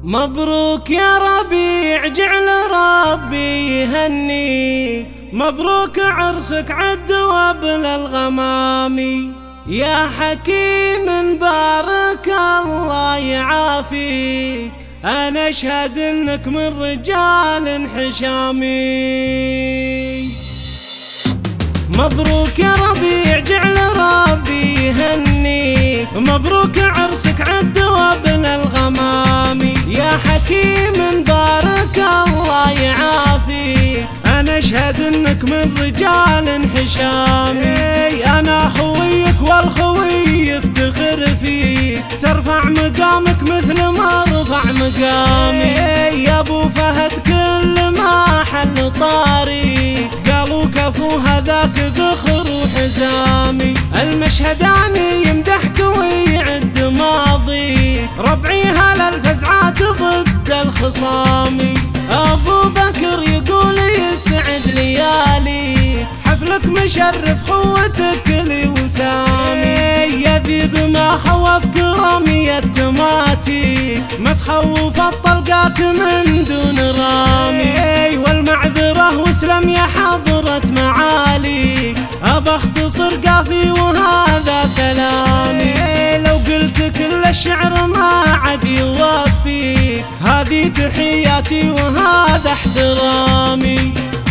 مبروك يا ربيع جعل ربي يهنيك، مبروك عرسك عد وابن الغمامي. يا حكيم بارك الله يعافيك، أنا أشهد إنك من رجال حشامي. مبروك يا ربيع جعل ربي يهنيك، مبروك عرسك عد وابن الغمامي. يا حكيم بارك الله يعافيك، أنا أشهد إنك من رجال حشامي. أنا خويك والخوي يفتخر فيك، ترفع مقامك مثل ما رفع مقامي. يا أبو فهد كل ما حل طاريك، قالوا كفو هذاك ذخر وحزامي. المشهداني يمدحك ويعد ماضيك، ربعي هلا الفزعات ضد الخصامي. أبو بكر يقول يسعد لياليك، حفلك مشرف خوتك لي وسامي. يا ذيب ما خوفك رمي التماتي، ما تخوف الطلقات من دون رامي. والمعذرة واسلم يا حضرة معاليك، أبى اختصر قافي وهذا سلامي. لو قلت كل الشعر ما عاد يوفيك، هذه تحياتي وهذا احترامي.